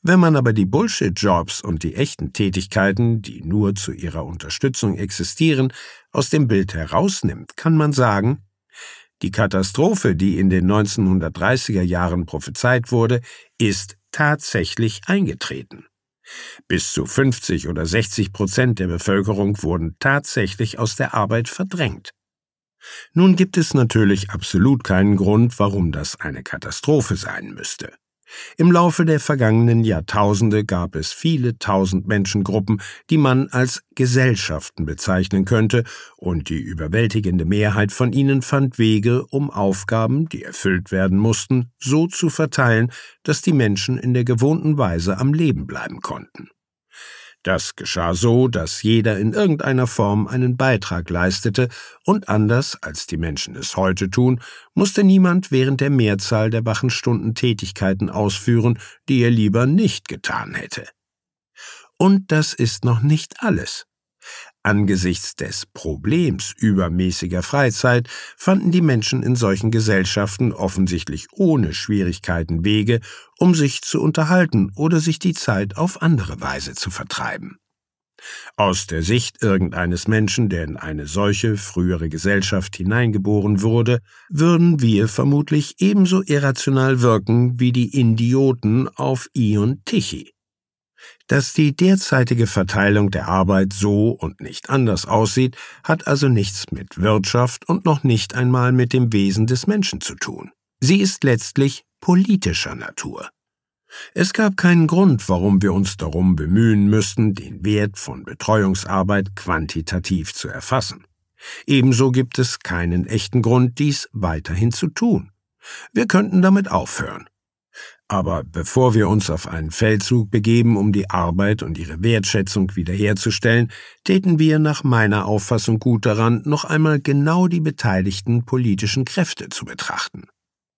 Wenn man aber die Bullshit-Jobs und die echten Tätigkeiten, die nur zu ihrer Unterstützung existieren, aus dem Bild herausnimmt, kann man sagen, die Katastrophe, die in den 1930er Jahren prophezeit wurde, ist tatsächlich eingetreten. Bis zu 50 oder 60% der Bevölkerung wurden tatsächlich aus der Arbeit verdrängt. Nun gibt es natürlich absolut keinen Grund, warum das eine Katastrophe sein müsste. Im Laufe der vergangenen Jahrtausende gab es viele tausend Menschengruppen, die man als Gesellschaften bezeichnen könnte, und die überwältigende Mehrheit von ihnen fand Wege, um Aufgaben, die erfüllt werden mussten, so zu verteilen, dass die Menschen in der gewohnten Weise am Leben bleiben konnten. Das geschah so, dass jeder in irgendeiner Form einen Beitrag leistete, und anders als die Menschen es heute tun, musste niemand während der Mehrzahl der wachen Stunden Tätigkeiten ausführen, die er lieber nicht getan hätte. Und das ist noch nicht alles. Angesichts des Problems übermäßiger Freizeit fanden die Menschen in solchen Gesellschaften offensichtlich ohne Schwierigkeiten Wege, um sich zu unterhalten oder sich die Zeit auf andere Weise zu vertreiben. Aus der Sicht irgendeines Menschen, der in eine solche frühere Gesellschaft hineingeboren wurde, würden wir vermutlich ebenso irrational wirken wie die Idioten auf Ion Tichy. Dass die derzeitige Verteilung der Arbeit so und nicht anders aussieht, hat also nichts mit Wirtschaft und noch nicht einmal mit dem Wesen des Menschen zu tun. Sie ist letztlich politischer Natur. Es gab keinen Grund, warum wir uns darum bemühen müssten, den Wert von Betreuungsarbeit quantitativ zu erfassen. Ebenso gibt es keinen echten Grund, dies weiterhin zu tun. Wir könnten damit aufhören. Aber bevor wir uns auf einen Feldzug begeben, um die Arbeit und ihre Wertschätzung wiederherzustellen, täten wir nach meiner Auffassung gut daran, noch einmal genau die beteiligten politischen Kräfte zu betrachten.